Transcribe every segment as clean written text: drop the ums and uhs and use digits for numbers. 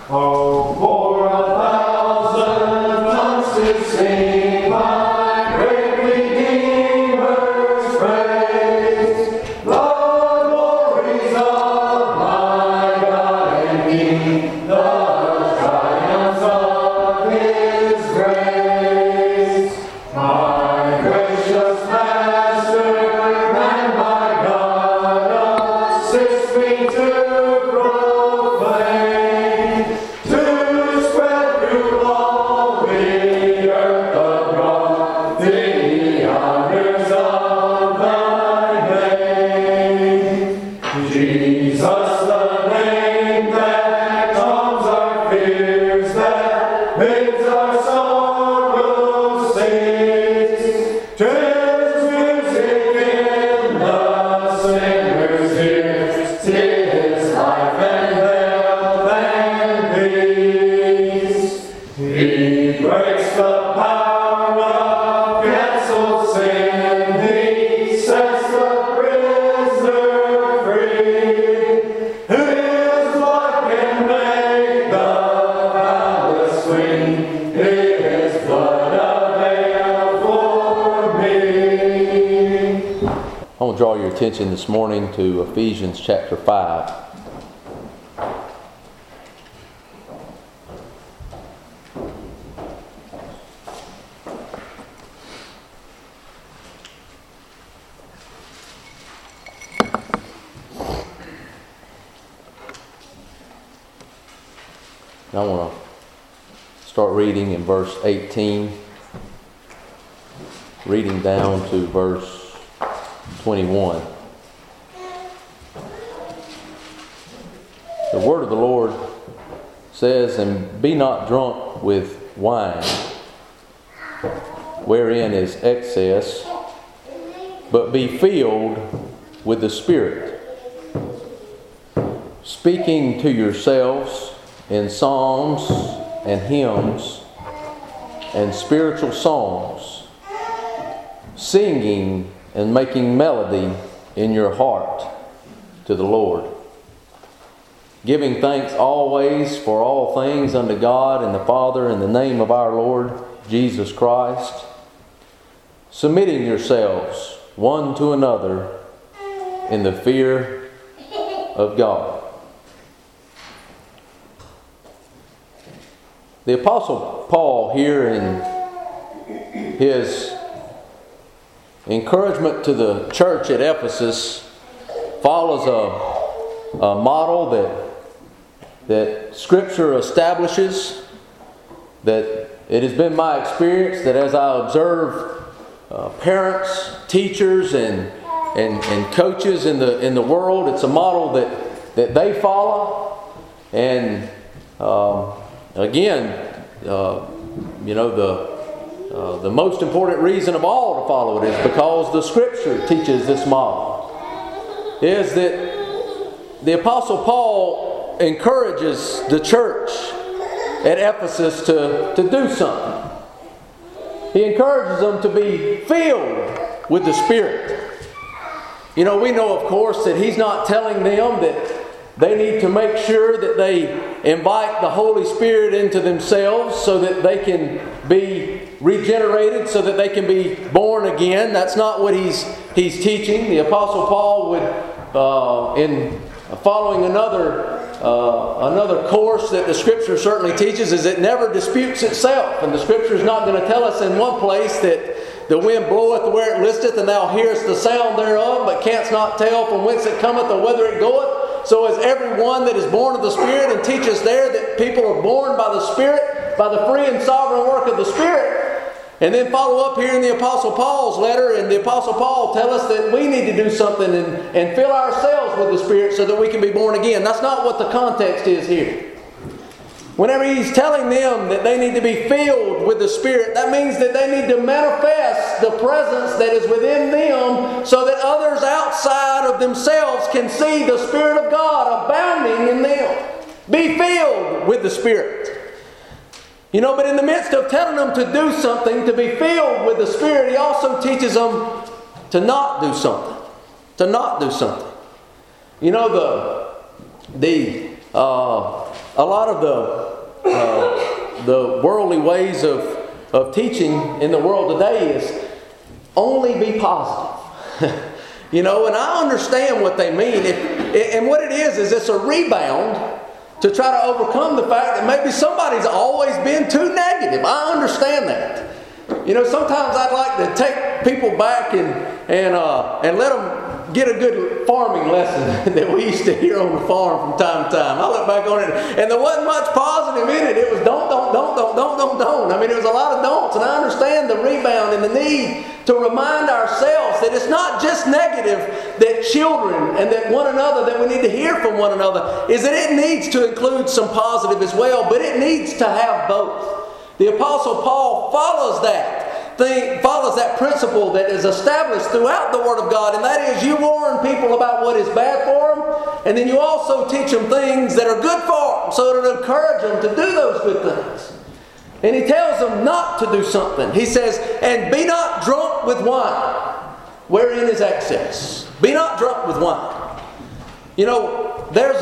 Oh, for 1,000 tongues to sing my great Redeemer's praise. The glories of my God and King, the triumphs of His grace. My gracious Master and my God assist me to proclaim, to spread through all the earth abroad the honors of Thy name. Jesus, the name that calms our fears, that bids our sorrows cease. 'Tis music in the sinner's ears, 'tis life and health and peace. He breaks the power of canceled sin, He sets the prisoner free. His blood can make the palace swing, His blood avail for me. I want to draw your attention this morning to Ephesians chapter 5. I want to start reading in verse 18, reading down to verse 21. The word of the Lord says, "And be not drunk with wine, wherein is excess, but be filled with the Spirit, speaking to yourselves in psalms and hymns and spiritual songs, singing and making melody in your heart to the Lord, giving thanks always for all things unto God and the Father in the name of our Lord Jesus Christ, submitting yourselves one to another in the fear of God." The Apostle Paul here in his encouragement to the church at Ephesus follows a model that Scripture establishes. That it has been my experience that as I observe parents, teachers, and coaches in the world, it's a model that they follow. And again, the most important reason of all to follow it is because the Scripture teaches this model. Is that the Apostle Paul encourages the church at Ephesus to do something. He encourages them to be filled with the Spirit. We know, of course, that he's not telling them that they need to make sure that they invite the Holy Spirit into themselves so that they can be regenerated, so that they can be born again. That's not what he's teaching. The Apostle Paul would, in following another course that the Scripture certainly teaches, is it never disputes itself. And the Scripture is not going to tell us in one place that the wind bloweth where it listeth, and thou hearest the sound thereof, but canst not tell from whence it cometh or whither it goeth. So is everyone that is born of the Spirit, and teaches there that people are born by the Spirit, by the free and sovereign work of the Spirit. And then follow up here in the Apostle Paul's letter, and the Apostle Paul tell us that we need to do something and fill ourselves with the Spirit so that we can be born again. That's not what the context is here. Whenever he's telling them that they need to be filled with the Spirit, that means that they need to manifest the presence that is within them so that others outside of themselves can see the Spirit of God abounding in them. Be filled with the Spirit. But in the midst of telling them to do something, to be filled with the Spirit, he also teaches them to not do something. To not do something. lot of the worldly ways of teaching in the world today is only be positive. You know, and I understand what they mean. And what it is it's a rebound to try to overcome the fact that maybe somebody's always been too negative. I understand that. You know, sometimes I'd like to take people back and let them get a good farming lesson that we used to hear on the farm from time to time. I look back on it, and there wasn't much positive in it. It was don't. I mean, it was a lot of don'ts, and I understand the rebound and the need to remind ourselves that it's not just negative that children and that one another, that we need to hear from one another, is that it needs to include some positive as well, but it needs to have both. The Apostle Paul follows that principle that is established throughout the Word of God, and that is you warn people about what is bad for them, and then you also teach them things that are good for them, so to encourage them to do those good things. And he tells them not to do something. He says, and be not drunk with wine, wherein is excess. Be not drunk with wine. You know, there's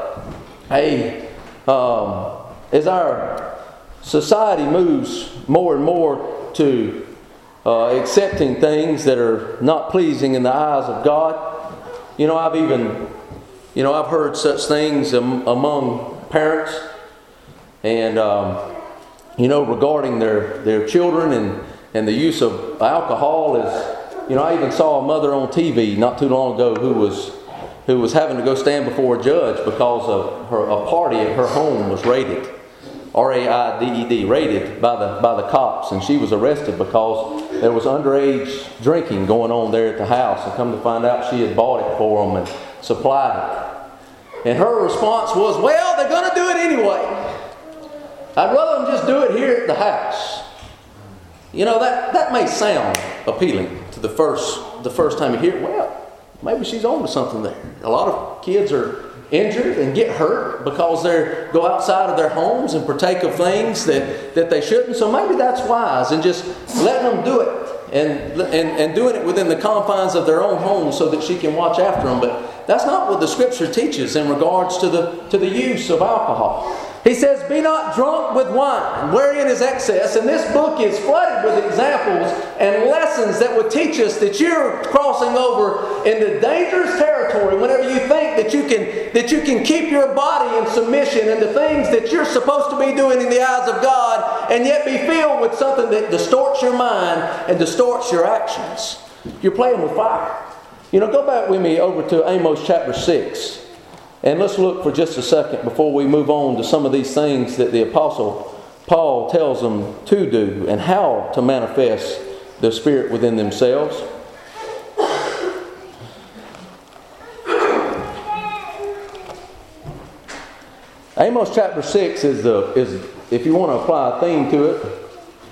as our society moves more and more to accepting things that are not pleasing in the eyes of God. You know, I've heard such things among parents, and regarding their children and the use of alcohol is, I even saw a mother on TV not too long ago who was having to go stand before a judge because of a party at her home was raided. R-A-I-D-E-D, raided by the cops, and she was arrested because there was underage drinking going on there at the house, and come to find out she had bought it for them and supplied it. And her response was, well, they're going to do it anyway. I'd rather them just do it here at the house. You know, that may sound appealing to the first time you hear it. Well, maybe she's on to something there. A lot of kids are injured and get hurt because they go outside of their homes and partake of things that they shouldn't. So maybe that's wise, and just letting them do it and doing it within the confines of their own home so that she can watch after them. But that's not what the Scripture teaches in regards to the use of alcohol. He says, be not drunk with wine, wherein is excess. And this book is flooded with examples and lessons that would teach us that you're crossing over into dangerous territory whenever you think that you can keep your body in submission and the things that you're supposed to be doing in the eyes of God, and yet be filled with something that distorts your mind and distorts your actions. You're playing with fire. Go back with me over to Amos chapter 6. And let's look for just a second before we move on to some of these things that the Apostle Paul tells them to do and how to manifest the Spirit within themselves. Amos chapter 6 is if you want to apply a theme to it,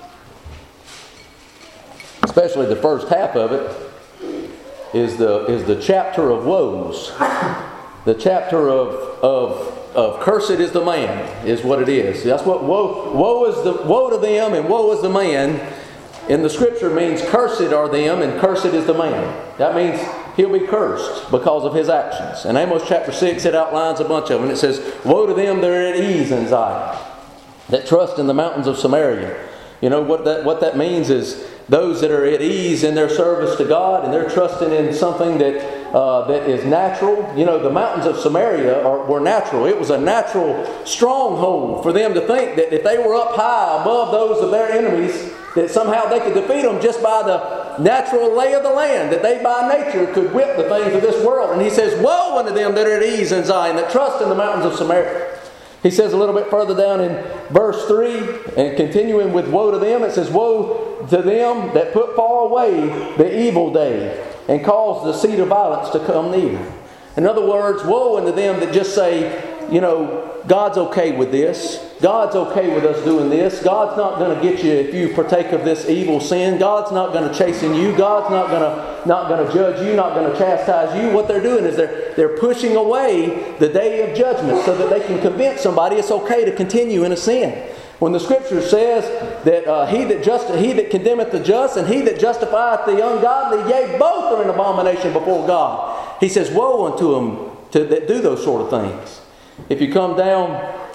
especially the first half of it, is the chapter of woes. The chapter of cursed is the man is what it is. That's what woe to them and woe is the man in the Scripture means cursed are them and cursed is the man. That means he'll be cursed because of his actions. In Amos chapter 6 it outlines a bunch of them. It says, woe to them that are at ease in Zion, that trust in the mountains of Samaria. What that means is those that are at ease in their service to God and they're trusting in something that is natural. The mountains of Samaria were natural. It was a natural stronghold for them to think that if they were up high above those of their enemies, that somehow they could defeat them just by the natural lay of the land, that they by nature could whip the things of this world. And he says, woe unto them that are at ease in Zion, that trust in the mountains of Samaria. He says a little bit further down in verse 3, and continuing with woe to them, it says, woe to them that put far away the evil day and cause the seed of violence to come near. In other words, woe unto them that just say, God's okay with this. God's okay with us doing this. God's not going to get you if you partake of this evil sin. God's not going to chasten you. God's not going to judge you, not going to chastise you. What they're doing is they're pushing away the day of judgment so that they can convince somebody it's okay to continue in a sin. When the Scripture says that he that condemneth the just and he that justifieth the ungodly, yea, both are an abomination before God. He says, woe unto them that do those sort of things. If you come down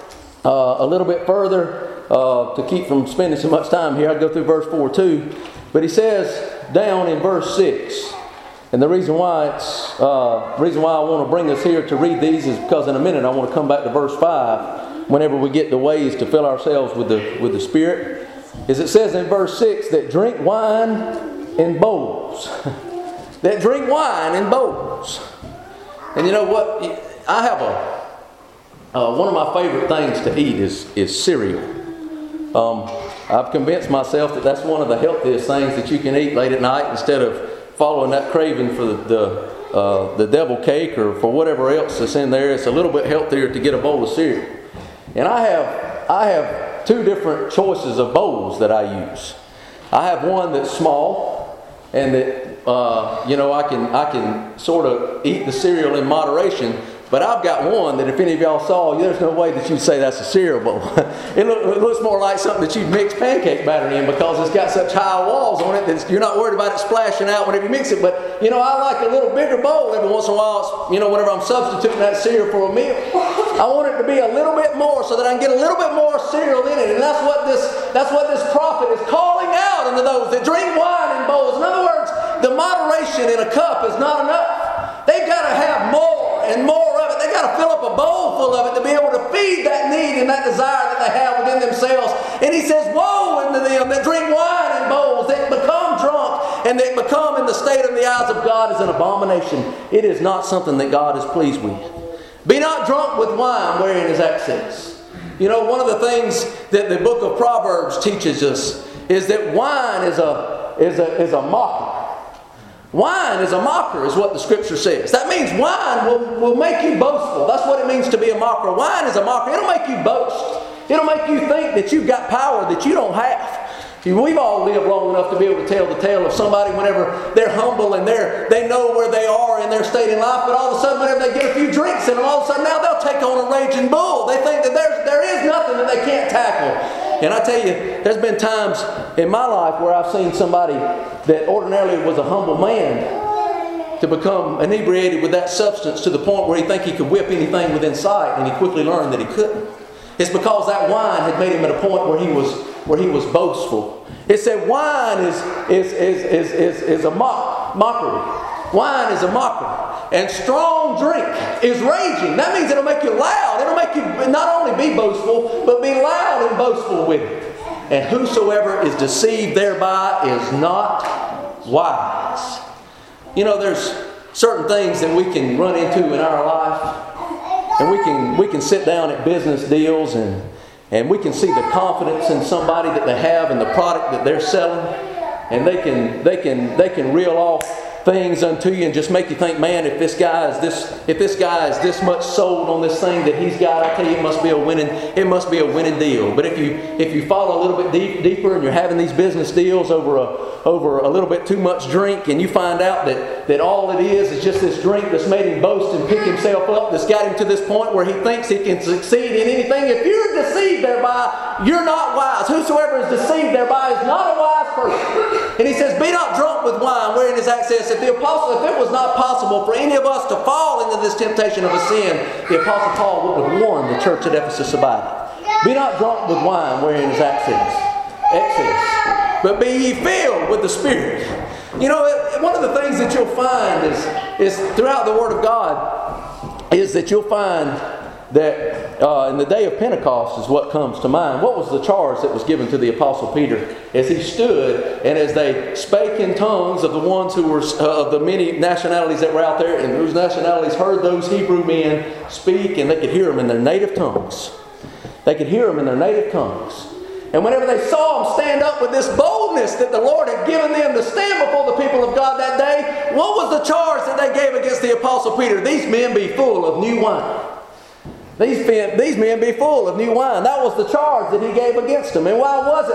a little bit further to keep from spending so much time here. I'll go through verse 4 too. But he says down in verse 6, and the reason why I want to bring us here to read these is because in a minute I want to come back to verse 5 whenever we get the ways to fill ourselves with the Spirit. Is it says in verse 6 that drink wine in bowls. That drink wine in bowls. And you know what? I have one of my favorite things to eat is cereal. I've convinced myself that that's one of the healthiest things that you can eat late at night instead of following that craving for the devil cake or for whatever else that's in there. It's a little bit healthier to get a bowl of cereal. And I have two different choices of bowls that I use. I have one that's small and that I can sort of eat the cereal in moderation. But I've got one that if any of y'all saw, there's no way that you'd say that's a cereal bowl. It looks more like something that you'd mix pancake batter in because it's got such high walls on it that you're not worried about it splashing out whenever you mix it. But, I like a little bigger bowl every once in a while, whenever I'm substituting that cereal for a meal. I want it to be a little bit more so that I can get a little bit more cereal in it. And that's what this prophet is calling out into those that drink wine in bowls. In other words, the moderation in a cup is not enough. They've got to have more and more of it. They've got to fill up a bowl full of it to be able to feed that need and that desire that they have within themselves. And he says, woe unto them that drink wine in bowls, that become drunk, and that become in the state of the eyes of God is an abomination. It is not something that God is pleased with. Be not drunk with wine wherein is excess. One of the things that the book of Proverbs teaches us is that wine is a mocker. Wine is a mocker, is what the Scripture says. That means wine will make you boastful. That's what it means to be a mocker. Wine is a mocker. It'll make you boast. It'll make you think that you've got power that you don't have. We've all lived long enough to be able to tell the tale of somebody whenever they're humble and they know where they are in their state in life, but all of a sudden whenever they get a few drinks in them, all of a sudden now they'll take on a raging bull. They think that there is nothing that they can't tackle. And I tell you, there's been times in my life where I've seen somebody that ordinarily was a humble man to become inebriated with that substance to the point where he think he could whip anything within sight, and he quickly learned that he couldn't. It's because that wine had made him at a point where he was boastful. It said wine is a mockery. Wine is a mockery. And strong drink is raging. That means it'll make you loud. It'll make you not only be boastful, but be loud and boastful with it. And whosoever is deceived thereby is not wise. There's certain things that we can run into in our life. And we can sit down at business deals and we can see the confidence in somebody that they have in the product that they're selling. And they can reel off things unto you and just make you think, man, if this guy is this much sold on this thing that he's got, I tell you, it must be a winning deal. But if you follow a little bit deeper and you're having these business deals over a little bit too much drink, and you find out that all it is just this drink that's made him boast and pick himself up, that's got him to this point where he thinks he can succeed in anything. If you're deceived thereby, you're not wise. Whosoever is deceived thereby is not a wise person. And he says, be not drunk with wine wherein is excess. If it was not possible for any of us to fall into this temptation of a sin, the Apostle Paul would have warned the church at Ephesus about it. Be not drunk with wine wherein is excess, but be ye filled with the Spirit. One of the things that you'll find is throughout the Word of God is that you'll find that in the day of Pentecost is what comes to mind. What was the charge that was given to the Apostle Peter as he stood and as they spake in tongues of the ones who were of the many nationalities that were out there, and those nationalities heard those Hebrew men speak, and they could hear them in their native tongues. They could hear them in their native tongues. And whenever they saw them stand up with this boldness that the Lord had given them to stand before the people of God that day, what was the charge that they gave against the Apostle Peter? These men be full of new wine. These men be full of new wine. That was the charge that he gave against them. And why was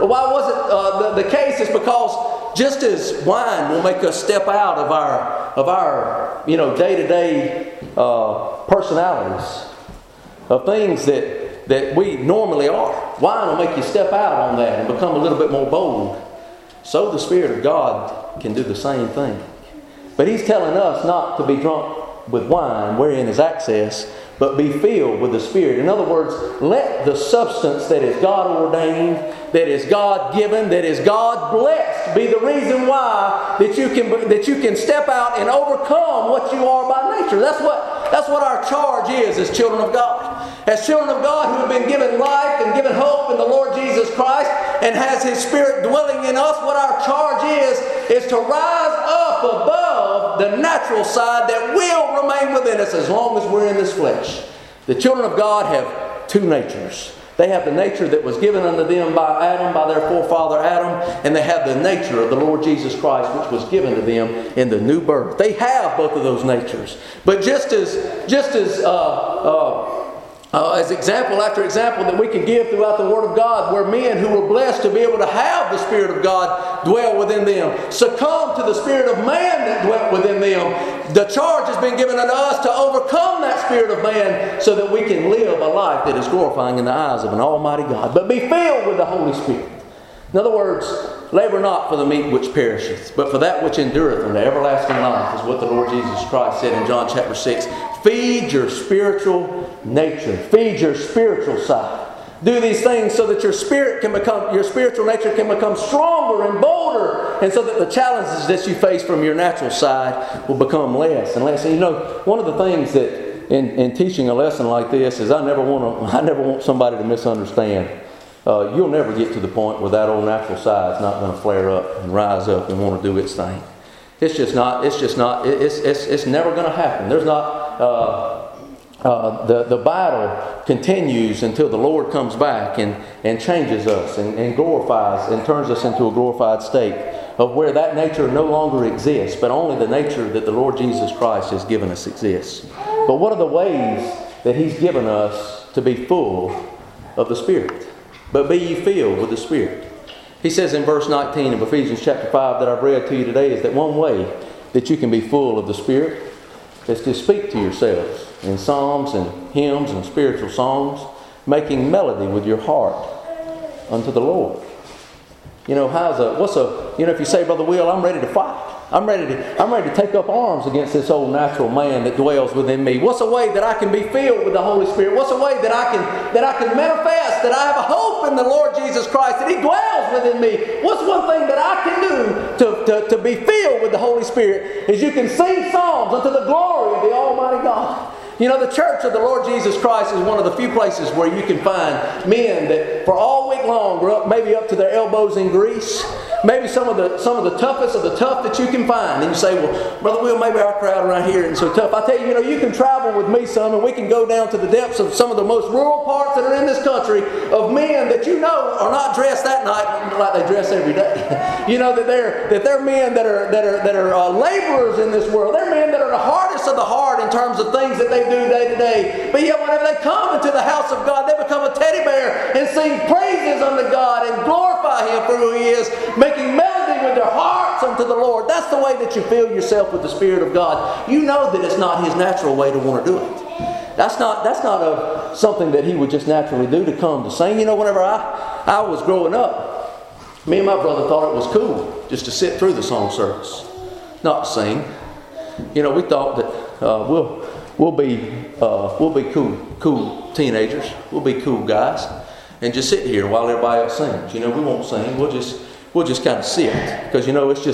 it the case? Is because just as wine will make us step out of our day-to-day personalities, of things that we normally are, wine will make you step out on that and become a little bit more bold. So the Spirit of God can do the same thing. But he's telling us not to be drunk with wine wherein is excess, but be filled with the Spirit. In other words, let the substance that is God ordained, that is God given, that is God blessed, be the reason why that you can step out and overcome what you are by nature. That's what our charge is as children of God. As children of God who have been given life and given hope in the Lord Jesus Christ and has His Spirit dwelling in us, what our charge is to rise up above the natural side that will remain within us as long as we're in this flesh. The children of God have two natures. They have the nature that was given unto them by Adam, by their forefather Adam, and they have the nature of the Lord Jesus Christ, which was given to them in the new birth. They have both of those natures. But just as example after example that we can give throughout the Word of God, where men who were blessed to be able to have the Spirit of God dwell within them, succumb to the spirit of man that dwelt within them, the charge has been given unto us to overcome that spirit of man so that we can live a life that is glorifying in the eyes of an almighty God. But be filled with the Holy Spirit. In other words, labor not for the meat which perisheth, but for that which endureth unto everlasting life, is what the Lord Jesus Christ said in John chapter 6. Feed your spiritual nature. Feed your spiritual side. Do these things so that your spiritual nature can become stronger and bolder, and so that the challenges that you face from your natural side will become less and less. And you know, one of the things that in teaching a lesson like this is I never want somebody to misunderstand. You'll never get to the point where that old natural side is not going to flare up and rise up and want to do its thing. It's never going to happen. There's not. The battle continues until the Lord comes back and changes us and glorifies and turns us into a glorified state of where that nature no longer exists, but only the nature that the Lord Jesus Christ has given us exists. But what are the ways that He's given us to be full of the Spirit? But be ye filled with the Spirit. He says in verse 19 of Ephesians chapter 5 that I've read to you today is that one way that you can be full of the Spirit is to speak to yourselves in psalms and hymns and spiritual songs, making melody with your heart unto the Lord. You know, if you say, Brother Will, I'm ready to fight. I'm ready to take up arms against this old natural man that dwells within me. What's a way that I can be filled with the Holy Spirit? What's a way that I can manifest that I have a hope in the Lord Jesus Christ, that He dwells within me? What's one thing that I can do to be filled with the Holy Spirit? Is you can sing songs unto the glory of the Almighty God. You know, the church of the Lord Jesus Christ is one of the few places where you can find men that for all week long are maybe up to their elbows in grease. Maybe some of the toughest of the tough that you can find. And you say, well, Brother Will, maybe our crowd around here isn't so tough. I tell you, you can travel with me some, and we can go down to the depths of some of the most rural parts that are in this country of men that you know are not dressed that night like they dress every day. You know that they're men that are laborers in this world. They're men that are the hardest of the hard in terms of things that they do day to day. But yet whenever they come into the house of God, they become a teddy bear and sing praises unto God and glorify Him for who He is, making melody with their hearts unto the Lord. That's the way that you fill yourself with the Spirit of God. You know that it's not His natural way to want to do it. That's not something that He would just naturally do to come to sing. You know, whenever I was growing up, me and my brother thought it was cool just to sit through the song service, not to sing. You know, we thought that we'll be cool teenagers. We'll be cool guys, and just sit here while everybody else sings. You know, we won't sing. We'll just kind of sit, because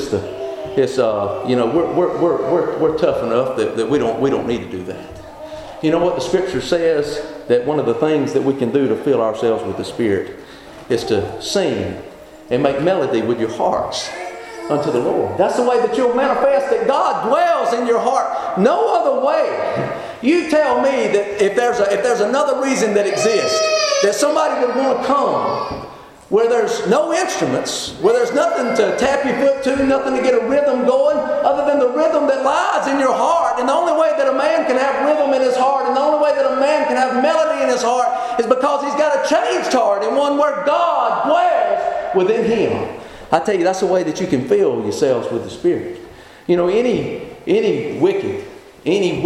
we're tough enough that we don't need to do that. You know what the Scripture says, that one of the things that we can do to fill ourselves with the Spirit is to sing and make melody with your hearts unto the Lord. That's the way that you'll manifest that God dwells in your heart. No other way. You tell me that if there's another reason that exists, that somebody would want to come where there's no instruments, where there's nothing to tap your foot to, nothing to get a rhythm going, other than the rhythm that lies in your heart. And the only way that a man can have rhythm in his heart, and the only way that a man can have melody in his heart, is because he's got a changed heart, and one where God dwells within him. I tell you, that's the way that you can fill yourselves with the Spirit. You know, any wicked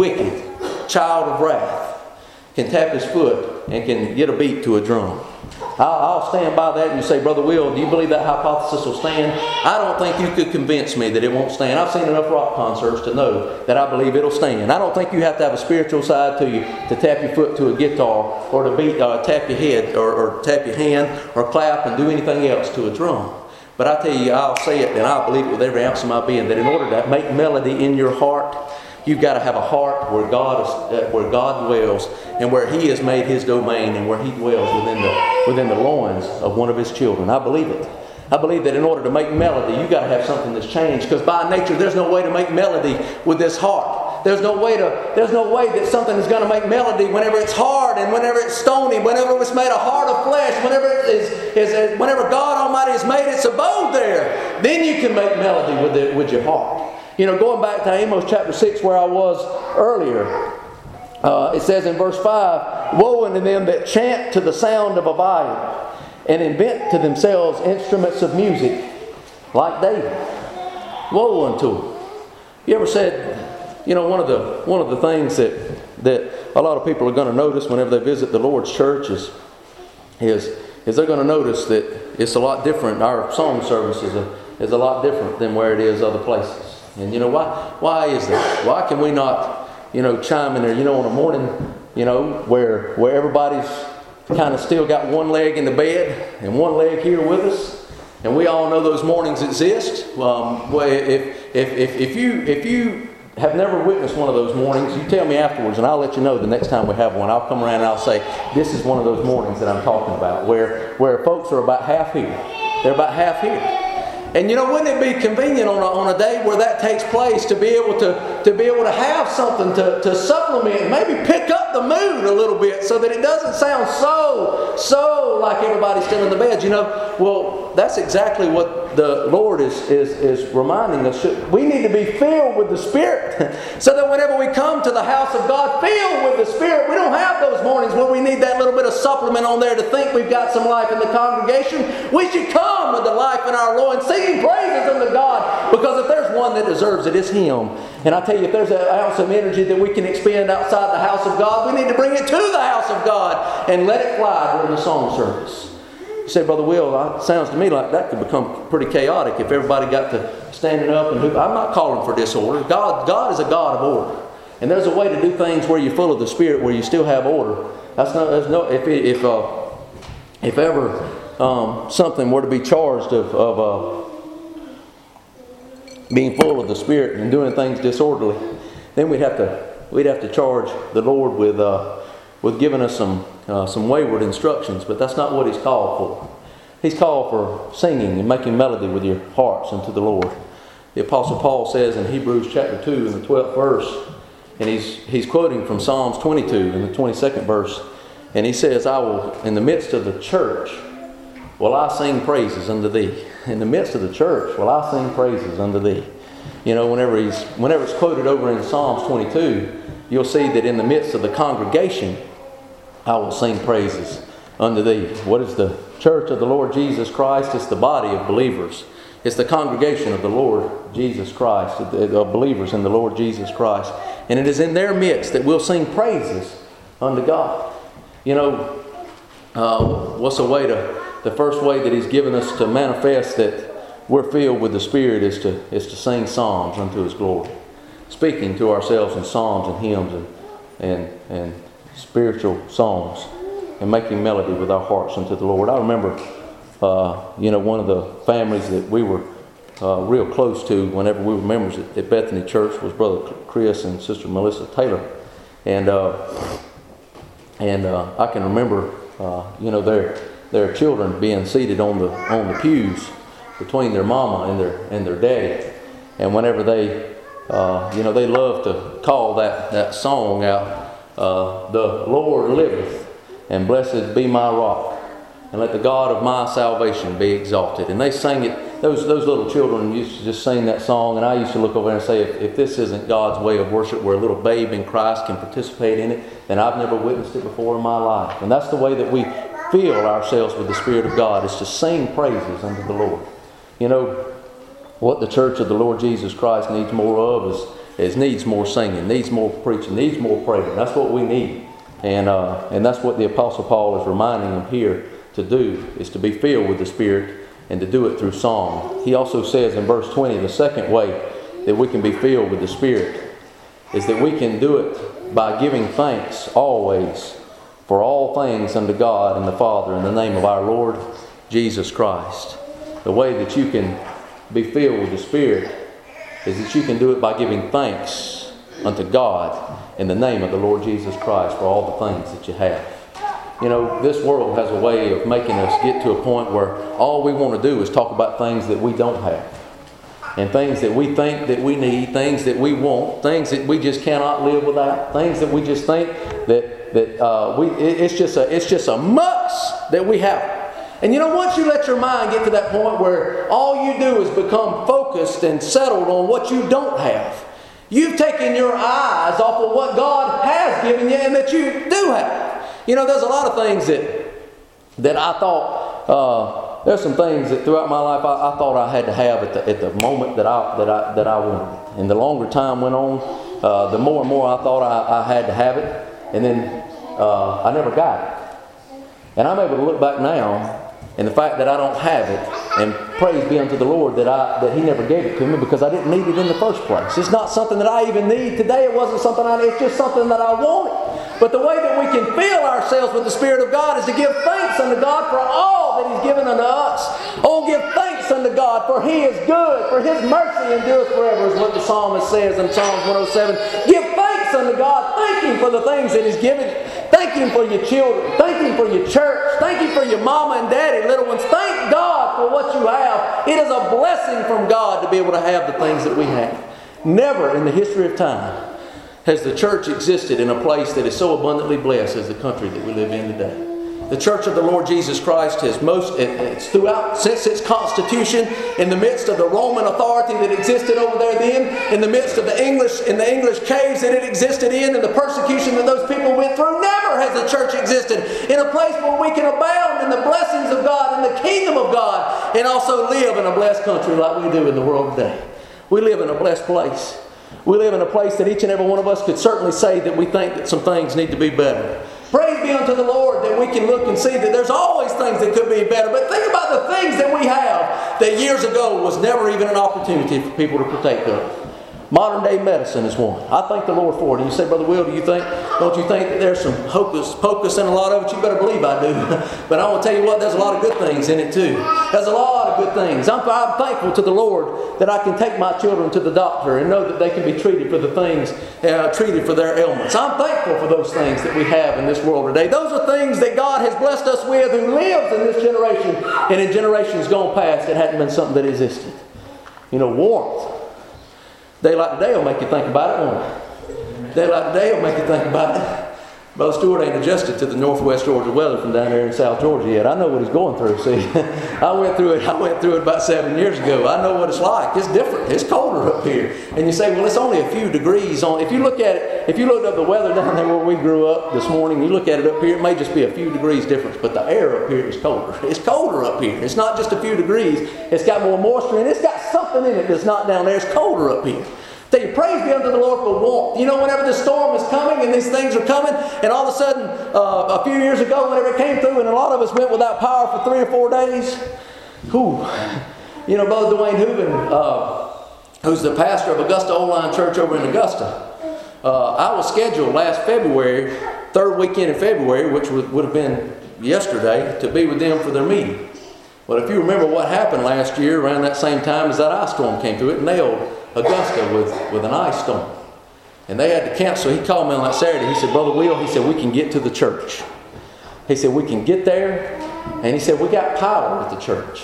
child of wrath can tap his foot and can get a beat to a drum. I'll stand by that. And you say, Brother Will, do you believe that hypothesis will stand? I don't think you could convince me that it won't stand. I've seen enough rock concerts to know that I believe it'll stand. I don't think you have to have a spiritual side to you to tap your foot to a guitar, or to beat, tap your head, or tap your hand, or clap and do anything else to a drum. But I tell you, I'll say it, and I believe it with every ounce of my being, that in order to make melody in your heart, you've got to have a heart where God dwells, and where He has made His domain, and where He dwells within the loins of one of His children. I believe it. I believe that in order to make melody, you've got to have something that's changed. Because by nature, there's no way to make melody with this heart. There's no way that something is going to make melody whenever it's hard, and whenever it's stony, whenever it's made a heart of flesh, whenever God Almighty has made its abode there. Then you can make melody with your heart. You know, going back to Amos chapter 6 where I was earlier, it says in verse 5, "Woe unto them that chant to the sound of a viol, and invent to themselves instruments of music, like David." Woe unto them. You ever said, you know, one of the things that a lot of people are going to notice whenever they visit the Lord's church is they're going to notice that it's a lot different. Our song service is a lot different than where it is other places. And you know why? Why is that? Why can we not, you know, chime in there, you know, on a morning, you know, where everybody's kind of still got one leg in the bed and one leg here with us, and we all know those mornings exist. If you have never witnessed one of those mornings, you tell me afterwards, and I'll let you know the next time we have one. I'll come around and I'll say, this is one of those mornings that I'm talking about, where folks are about half here. They're about half here. And you know, wouldn't it be convenient on a day where that takes place to be able to have something to supplement and maybe pick up the mood a little bit, so that it doesn't sound so like everybody's still in the bed, you know? Well, that's exactly what the Lord is reminding us. We need to be filled with the Spirit, so that whenever we come to the house of God filled with the Spirit, we don't have those mornings where we need that little bit of supplement on there to think we've got some life in the congregation. We should come with the life in our loins, singing praises unto God, because if there's one that deserves it, it's Him. And I tell you, if there's an ounce of energy that we can expend outside the house of God, we need to bring it to the house of God and let it fly during the song service. You say, Brother Will, it sounds to me like that could become pretty chaotic if everybody got to standing up and I'm not calling for disorder. God is a God of order. And there's a way to do things where you're full of the Spirit, where you still have order. If ever something were to be charged of being full of the Spirit and doing things disorderly, then we'd have to charge the Lord with giving us some wayward instructions. But that's not what He's called for. He's called for singing and making melody with your hearts unto the Lord. The Apostle Paul says in Hebrews chapter 2 in the 12th verse, and he's quoting from Psalms 22 in the 22nd verse, and he says, "I will, in the midst of the church, will I sing praises unto thee." In the midst of the church, will I sing praises unto thee. You know, whenever it's quoted over in Psalms 22, you'll see that in the midst of the congregation, I will sing praises unto thee. What is the church of the Lord Jesus Christ? It's the body of believers. It's the congregation of the Lord Jesus Christ, of believers in the Lord Jesus Christ. And it is in their midst that we'll sing praises unto God. You know, the first way that He's given us to manifest that we're filled with the Spirit is to sing psalms unto His glory. Speaking to ourselves in psalms and hymns and spiritual songs, and making melody with our hearts unto the Lord. I remember, one of the families that we were real close to whenever we were members at Bethany Church was Brother Chris and Sister Melissa Taylor. And I can remember, their children being seated on the pews between their mama and their daddy. And whenever they love to call that song out, "The Lord liveth, and blessed be my rock, and let the God of my salvation be exalted." And they sang it. Those little children used to just sing that song, and I used to look over there and say, if this isn't God's way of worship, where a little babe in Christ can participate in it, then I've never witnessed it before in my life. And that's the way that we fill ourselves with the Spirit of God, is to sing praises unto the Lord. You know, what the church of the Lord Jesus Christ needs more of is needs more singing, needs more preaching, needs more praying. That's what we need. And that's what the Apostle Paul is reminding them here to do is to be filled with the Spirit and to do it through song. He also says in verse 20, the second way that we can be filled with the Spirit is that we can do it by giving thanks always for all things unto God and the Father in the name of our Lord Jesus Christ. The way that you can be filled with the Spirit is that you can do it by giving thanks unto God in the name of the Lord Jesus Christ for all the things that you have. You know, this world has a way of making us get to a point where all we want to do is talk about things that we don't have. And things that we think that we need, things that we want, things that we just cannot live without, things that we just think it's just a must that we have. And you know, once you let your mind get to that point where all you do is become focused and settled on what you don't have, you've taken your eyes off of what God has given you and that you do have. You know, there's a lot of things that I thought. There's some things that throughout my life I thought I had to have at the moment that I wanted. And the longer time went on, the more and more I thought I had to have it. And then I never got it. And I'm able to look back now, and the fact that I don't have it, and praise be unto the Lord that He never gave it to me because I didn't need it in the first place. It's not something that I even need today. It wasn't something it's just something that I wanted. But the way that we can fill ourselves with the Spirit of God is to give thanks unto God for all that He's given unto us. Oh, give thanks unto God, for He is good, for His mercy endureth forever, is what the psalmist says in Psalms 107. Give thanks unto God. Thank Him for the things that He's given you. Thank Him for your children. Thank Him for your church. Thank Him for your mama and daddy, little ones. Thank God for what you have. It is a blessing from God to be able to have the things that we have. Never in the history of time has the church existed in a place that is so abundantly blessed as the country that we live in today. The Church of the Lord Jesus Christ has it's throughout, since its constitution, in the midst of the Roman authority that existed over there then, in the midst of the English caves that it existed in, and the persecution that those people went through, never has the church existed in a place where we can abound in the blessings of God and the kingdom of God, and also live in a blessed country like we do in the world today. We live in a blessed place. We live in a place that each and every one of us could certainly say that we think that some things need to be better. Praise be unto the Lord that we can look and see that there's always things that could be better. But think about the things that we have that years ago was never even an opportunity for people to partake of. Modern day medicine is one. I thank the Lord for it. And you say, Brother Will, don't you think that there's some hocus pocus in a lot of it? You better believe I do. But I want to tell you what, there's a lot of good things in it too. There's a lot of good things. I'm thankful to the Lord that I can take my children to the doctor and know that they can be treated for the things, treated for their ailments. I'm thankful for those things that we have in this world today. Those are things that God has blessed us with, who lives in this generation, and in generations gone past it hadn't been something that existed. You know, warmth. Day like today will make you think about it, won't it? Day like today will make you think about it. Brother Stewart ain't adjusted to the northwest Georgia weather from down there in South Georgia yet. I know what he's going through. See, I went through it about 7 years ago. I know what it's like. It's different. It's colder up here. And you say, well, it's only a few degrees on. If you look at it, if you looked up the weather down there where we grew up this morning, you look at it up here, it may just be a few degrees difference, but the air up here is colder. It's colder up here. It's not just a few degrees. It's got more moisture and it's got something in it that's not down there. It's colder up here. Tell you, praise be unto the Lord for warmth. You know, whenever this storm is coming and these things are coming, and all of a sudden, a few years ago, whenever it came through, and a lot of us went without power for 3 or 4 days. You know, Brother Dwayne Hooven, who's the pastor of Augusta Old Line Church over in Augusta, I was scheduled last February, 3rd weekend in February, which would have been yesterday, to be with them for their meeting. But if you remember what happened last year around that same time as that ice storm came through, it nailed Augusta with an ice storm. And they had to cancel. He called me on that Saturday. He said, Brother Will, he said, we can get to the church. He said, we can get there. And he said, we got power at the church.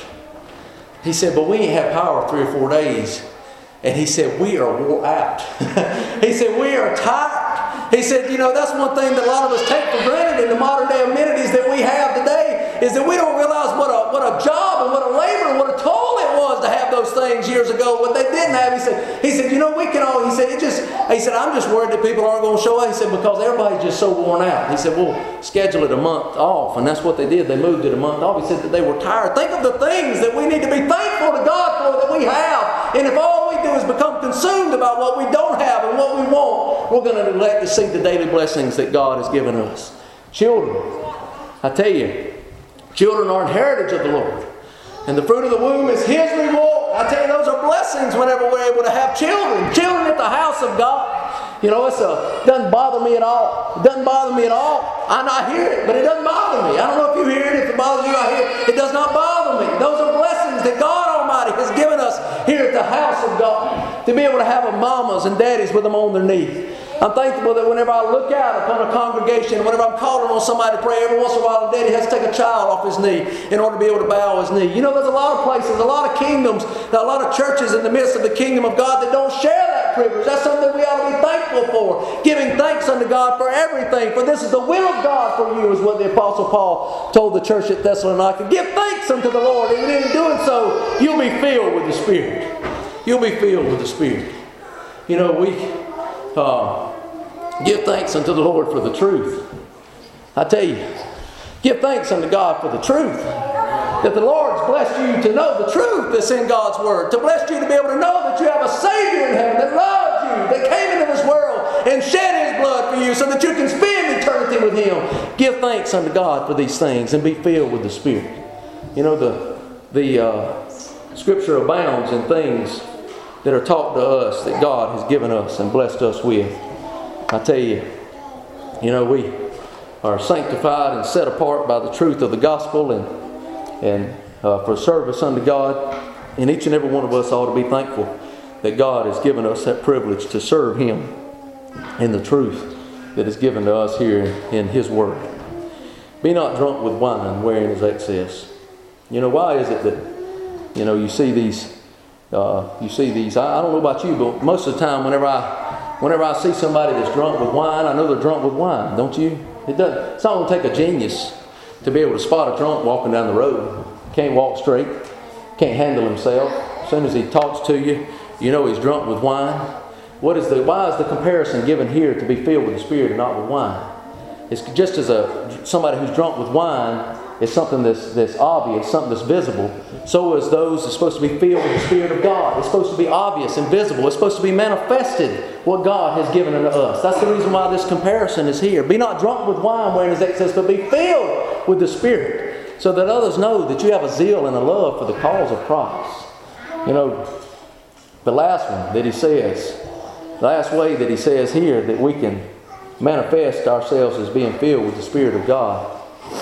He said, but we ain't had power 3 or 4 days. And he said, we are wore out. He said, we are tired. He said, you know, that's one thing that a lot of us take for granted in the modern day amenities that we have today, is that we don't realize what a job and what a labor and what a toil it was to have those things years ago. What they didn't have, he said, you know, we can all, he said, I'm just worried that people aren't going to show up. He said, because everybody's just so worn out. He said, we'll schedule it a month off. And that's what they did. They moved it a month off. He said that they were tired. Think of the things that we need to be thankful to God for that we have. And if all we do is become consumed about what we don't have and what we want, we're going to neglect to see the daily blessings that God has given us. Children, I tell you, Children are an heritage of the Lord. And the fruit of the womb is His reward. I tell you, those are blessings whenever we're able to have children. Children at the house of God. You know, it doesn't bother me at all. It doesn't bother me at all. I hear it, but it doesn't bother me. I don't know if you hear it. If it bothers you, I hear it. It does not bother me. Those are blessings that God Almighty has given us here at the house of God. To be able to have a mamas and daddies with them on their knees. I'm thankful that whenever I look out upon a congregation, whenever I'm calling on somebody to pray, every once in a while, the daddy has to take a child off his knee in order to be able to bow his knee. You know, there's a lot of places, a lot of kingdoms, a lot of churches in the midst of the kingdom of God that don't share that privilege. That's something we ought to be thankful for. Giving thanks unto God for everything. For this is the will of God for you, is what the Apostle Paul told the church at Thessalonica. Give thanks unto the Lord, and in doing so, you'll be filled with the Spirit. You'll be filled with the Spirit. You know, we give thanks unto the Lord for the truth. I tell you, give thanks unto God for the truth. That the Lord's blessed you to know the truth that's in God's Word. To bless you to be able to know that you have a Savior in heaven that loves you, that came into this world and shed His blood for you so that you can spend eternity with Him. Give thanks unto God for these things and be filled with the Spirit. You know, the Scripture abounds in things that are taught to us that God has given us and blessed us with. I tell you, you know, we are sanctified and set apart by the truth of the gospel and for service unto God. And each and every one of us ought to be thankful that God has given us that privilege to serve Him in the truth that is given to us here in His Word. Be not drunk with wine wherein is excess. You know, why is it that, you know, you see these, I don't know about you, but most of the time whenever I see somebody that's drunk with wine, I know they're drunk with wine, don't you? It's not going to take a genius to be able to spot a drunk walking down the road. Can't walk straight, can't handle himself. As soon as he talks to you, you know he's drunk with wine. Why is the comparison given here to be filled with the Spirit and not with wine? It's just as somebody who's drunk with wine is something that's obvious, something that's visible. So is those that's supposed to be filled with the Spirit of God. It's supposed to be obvious and visible. It's supposed to be manifested what God has given unto us. That's the reason why this comparison is here. Be not drunk with wine wherein is excess, but be filled with the Spirit, so that others know that you have a zeal and a love for the cause of Christ. You know, the last one that he says, the last way that he says here that we can manifest ourselves as being filled with the Spirit of God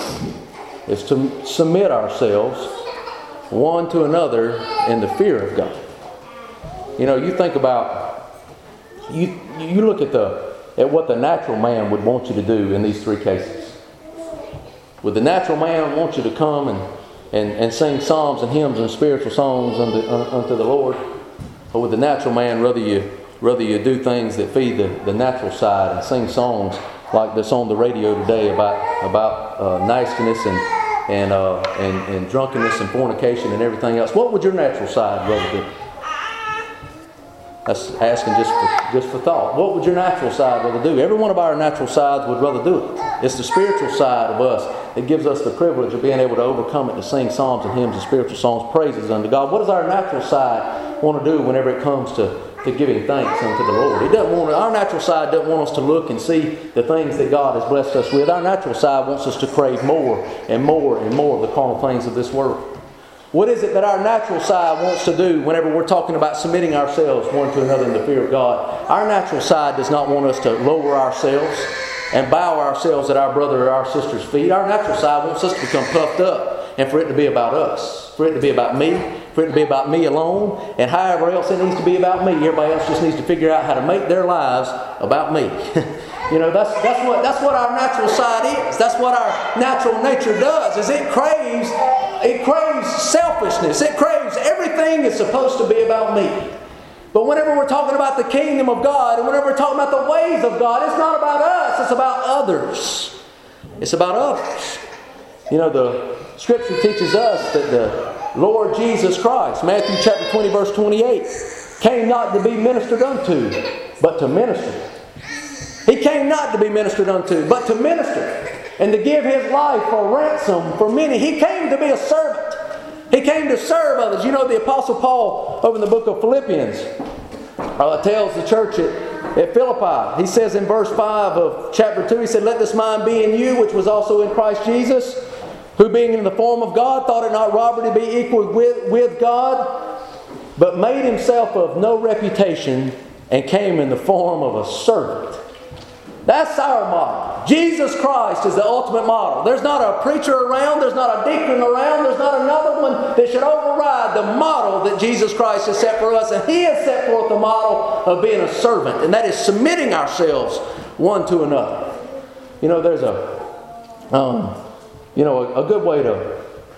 is to submit ourselves one to another in the fear of God. You know, you think about, you look at what the natural man would want you to do in these three cases. Would the natural man want you to come and sing psalms and hymns and spiritual songs unto the Lord? Or would the natural man rather you do things that feed the natural side and sing songs like this on the radio today about nastiness and drunkenness and fornication and everything else? What would your natural side rather do? That's asking just for thought. What would your natural side rather do? Every one of our natural sides would rather do it. It's the spiritual side of us that gives us the privilege of being able to overcome it, to sing psalms and hymns and spiritual songs, praises unto God. What does our natural side want to do whenever it comes to giving thanks unto the Lord? Our natural side doesn't want us to look and see the things that God has blessed us with. Our natural side wants us to crave more and more and more of the carnal things of this world. What is it that our natural side wants to do whenever we're talking about submitting ourselves one to another in the fear of God? Our natural side does not want us to lower ourselves and bow ourselves at our brother or our sister's feet. Our natural side wants us to become puffed up and for it to be about us, for it to be about me, for it to be about me alone, and however else it needs to be about me. Everybody else just needs to figure out how to make their lives about me. You know, that's what our natural side is. That's what our natural nature does. Is it craves selfishness. It craves everything that's supposed to be about me. But whenever we're talking about the kingdom of God, and whenever we're talking about the ways of God, it's not about us. It's about others. It's about others. You know, the Scripture teaches us that the Lord Jesus Christ, Matthew chapter 20, verse 28, came not to be ministered unto, but to minister. He came not to be ministered unto, but to minister, and to give His life for ransom for many. He came to be a servant. He came to serve others. You know, the Apostle Paul, over in the book of Philippians, tells the church at Philippi, he says in verse 5 of chapter 2, he said, "Let this mind be in you, which was also in Christ Jesus, who being in the form of God thought it not robbery to be equal with God, but made himself of no reputation and came in the form of a servant. That's our model. Jesus Christ is the ultimate model. There's not a preacher around, there's not a deacon around, there's not another one that should override the model that Jesus Christ has set for us. And He has set forth the model of being a servant, and that is submitting ourselves one to another. You know, there's a good way to,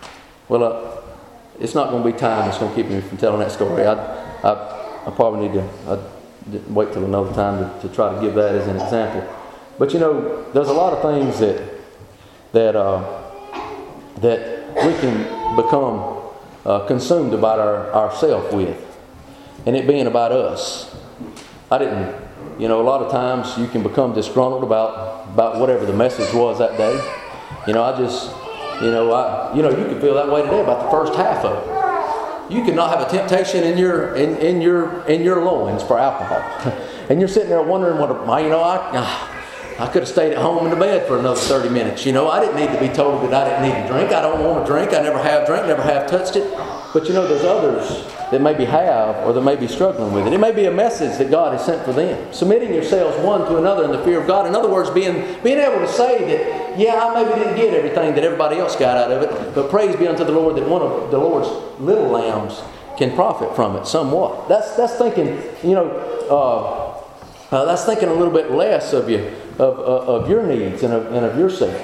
it's not going to be time that's going to keep me from telling that story. I probably need to wait till another time to try to give that as an example. But you know, there's a lot of things that we can become consumed about ourselves with, and it being about us. A lot of times you can become disgruntled about whatever the message was that day. You can feel that way today about the first half of it. You could not have a temptation in your loins for alcohol, and you're sitting there wondering, I could have stayed at home in the bed for another 30 minutes. I didn't need to be told that I didn't need to drink. I don't want to drink. I never have drank, never have touched it. But there's others that maybe have or that may be struggling with it. It may be a message that God has sent for them. Submitting yourselves one to another in the fear of God. In other words, being able to say that, I maybe didn't get everything that everybody else got out of it, but praise be unto the Lord that one of the Lord's little lambs can profit from it somewhat. That's thinking, that's thinking a little bit less of you, of your needs and of yourself.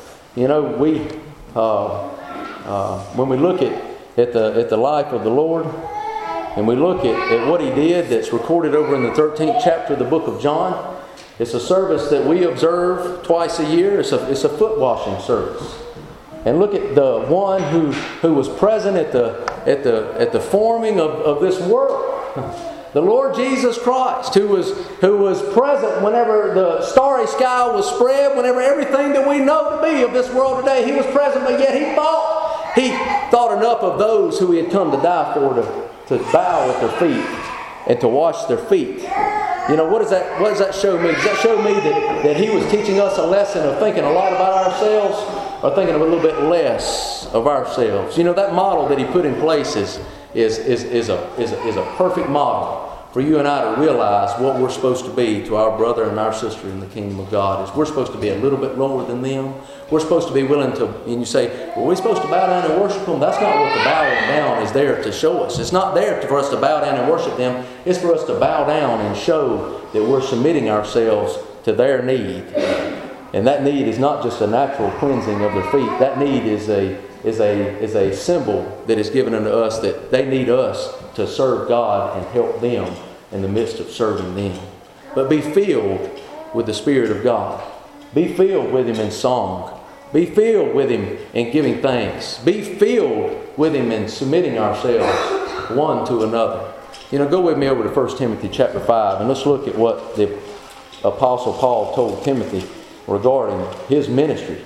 When we look at the life of the Lord, and we look at what He did that's recorded over in the 13th chapter of the book of John. It's a service that we observe twice a year. It's a foot washing service. And look at the one who was present at the forming of this world. The Lord Jesus Christ, who was present whenever the starry sky was spread, whenever everything that we know to be of this world today, He was present, but yet He thought enough of those who He had come to die for to bow at their feet and to wash their feet. What does that show me? Does that show me that He was teaching us a lesson of thinking a lot about ourselves, or thinking a little bit less of ourselves? That model that He put in place is a perfect model for you and I to realize what we're supposed to be to our brother and our sister in the kingdom of God. Is we're supposed to be a little bit lower than them. We're supposed to be willing to, and you say, well, we're supposed to bow down and worship them. That's not what the bowing down is there to show us. It's not there for us to bow down and worship them. It's for us to bow down and show that we're submitting ourselves to their need. And that need is not just a natural cleansing of their feet. That need is a symbol that is given unto us that they need us to serve God and help them in the midst of serving them. But be filled with the Spirit of God. Be filled with Him in song. Be filled with Him in giving thanks. Be filled with Him in submitting ourselves one to another. Go with me over to 1 Timothy chapter 5, and let's look at what the Apostle Paul told Timothy regarding his ministry.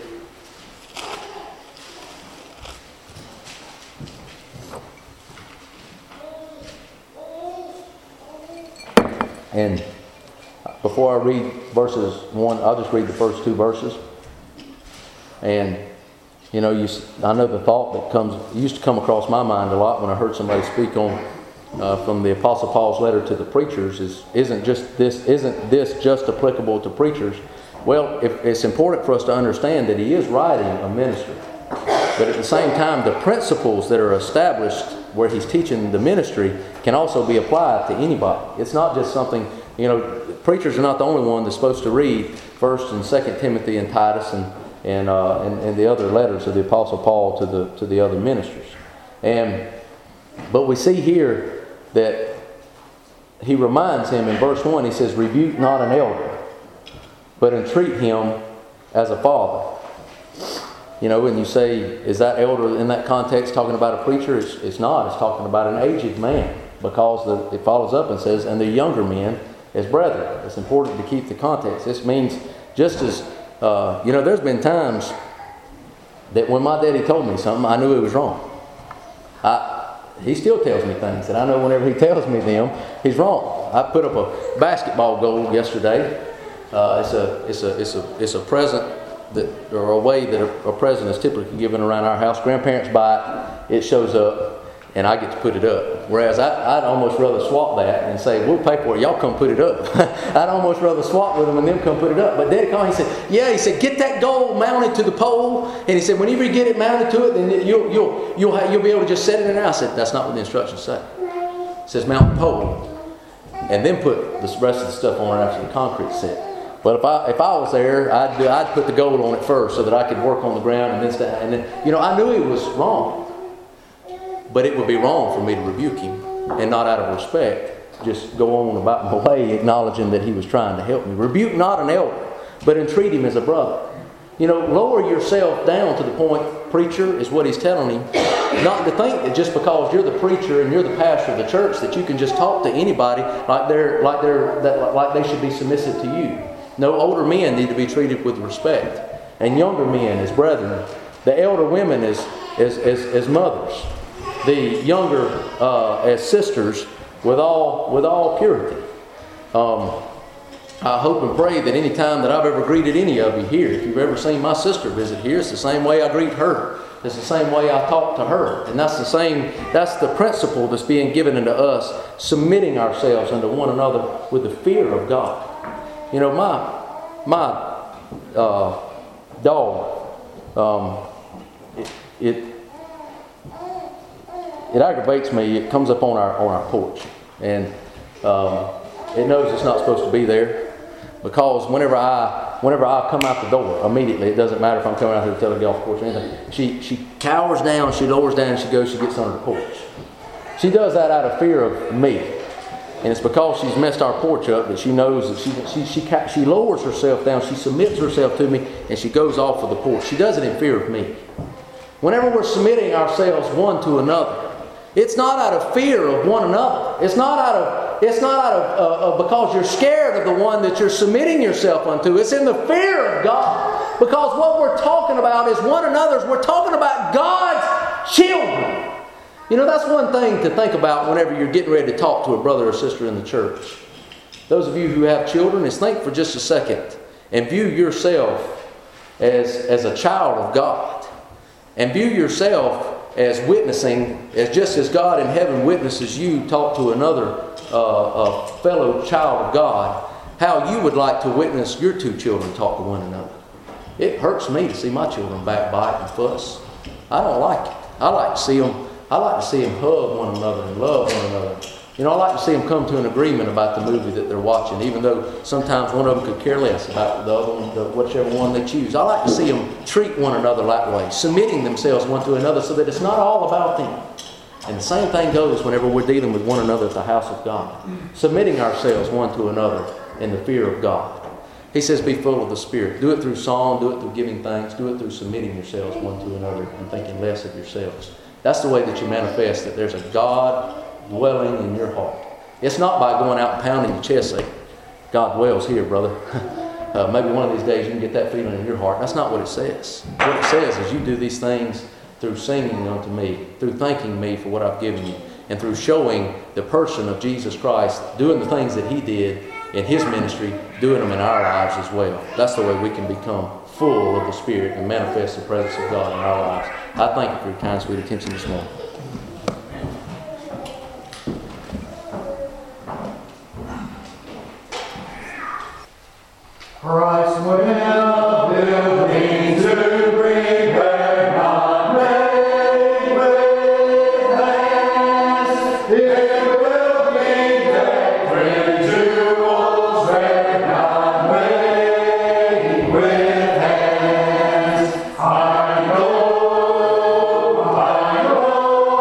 And before I read verses 1, I'll just read the first two verses. And, I know the thought that used to come across my mind a lot when I heard somebody speak on from the Apostle Paul's letter to the preachers isn't this just applicable to preachers? Well, it's important for us to understand that he is writing a ministry. But at the same time, the principles that are established where he's teaching the ministry can also be applied to anybody. It's not just something, preachers are not the only one that's supposed to read 1st and 2nd Timothy and Titus and the other letters of the Apostle Paul to the other ministers. But we see here that he reminds him in verse 1, he says, rebuke not an elder, but entreat him as a father. When you say, is that elder in that context talking about a preacher? It's not. It's talking about an aged man, because it follows up and says, and the younger men as brethren. It's important to keep the context. This means just as, there's been times that when my daddy told me something, I knew it was wrong. He still tells me things, and I know whenever he tells me them, he's wrong. I put up a basketball goal yesterday. It's a present or a way that a present is typically given around our house. Grandparents buy it, it shows up, and I get to put it up. Whereas I'd almost rather swap that and say, we'll pay for it, y'all come put it up. I'd almost rather swap with them and them come put it up. But Daddy called, he said, get that gold mounted to the pole. And he said, whenever you get it mounted to it, then you'll be able to just set it in there. I said, that's not what the instructions say. It says mount the pole. And then put the rest of the stuff on it after the concrete set. But if I was there, I'd put the gold on it first so that I could work on the ground and then I knew he was wrong. But it would be wrong for me to rebuke him and not out of respect just go on about my way acknowledging that he was trying to help me. Rebuke not an elder, but entreat him as a brother. Lower yourself down to the point, preacher, is what he's telling him. Not to think that just because you're the preacher and you're the pastor of the church that you can just talk to anybody like they should be submissive to you. No, older men need to be treated with respect, and younger men as brethren. The elder women as mothers. The younger as sisters with all purity. I hope and pray that any time that I've ever greeted any of you here, if you've ever seen my sister visit here, it's the same way I greet her. It's the same way I talk to her. And that's the principle that's being given unto us, submitting ourselves unto one another with the fear of God. My dog, it aggravates me. It comes up on our porch, and it knows it's not supposed to be there, because whenever I come out the door, immediately, it doesn't matter if I'm coming out here to tell the golf course or anything, she cowers down, she lowers down, she gets under the porch. She does that out of fear of me, and it's because she's messed our porch up that she knows that she lowers herself down, she submits herself to me, and she goes off of the porch. She does it in fear of me. Whenever we're submitting ourselves one to another, it's not out of fear of one another. It's not out of because you're scared of the one that you're submitting yourself unto. It's in the fear of God. Because what we're talking about is one another's. We're talking about God's children. That's one thing to think about whenever you're getting ready to talk to a brother or sister in the church. Those of you who have children, is think for just a second and view yourself as a child of God. And view yourself as witnessing, just as God in heaven witnesses you talk to another a fellow child of God, how you would like to witness your two children talk to one another. It hurts me to see my children backbite and fuss. I don't like it. I like to see them hug one another and love one another. I like to see them come to an agreement about the movie that they're watching, even though sometimes one of them could care less about the other one, whichever one they choose. I like to see them treat one another that way, submitting themselves one to another so that it's not all about them. And the same thing goes whenever we're dealing with one another at the house of God. Submitting ourselves one to another in the fear of God. He says, be full of the Spirit. Do it through song, do it through giving thanks, do it through submitting yourselves one to another and thinking less of yourselves. That's the way that you manifest that there's a God dwelling in your heart. It's not by going out and pounding your chest saying, God dwells here, brother. Maybe one of these days you can get that feeling in your heart. That's not what it says. What it says is you do these things through singing unto me, through thanking me for what I've given you, and through showing the person of Jesus Christ, doing the things that He did in His ministry, doing them in our lives as well. That's the way we can become full of the Spirit and manifest the presence of God in our lives. I thank you for your kind, sweet attention this morning. Christ will building to prepare, not made with hands. It will be decorated jewels rare, not made with hands. I know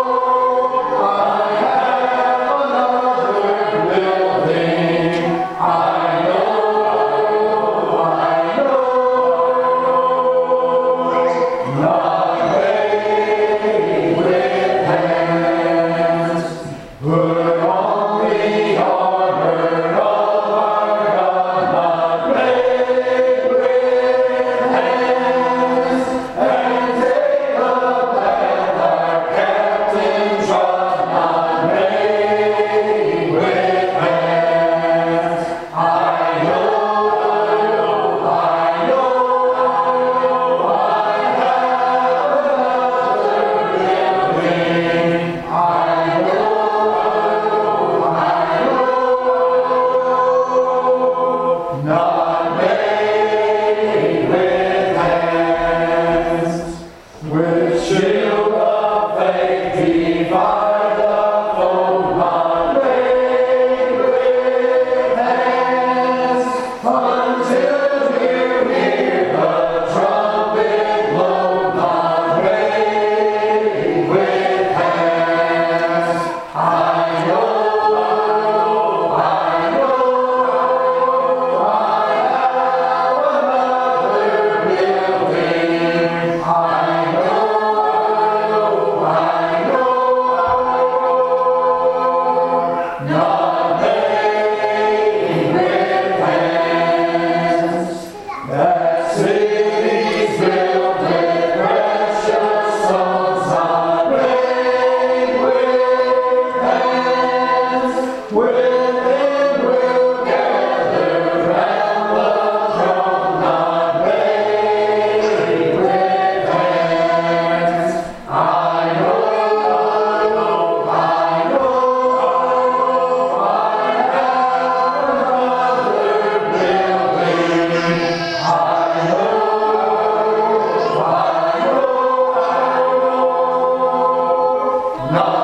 not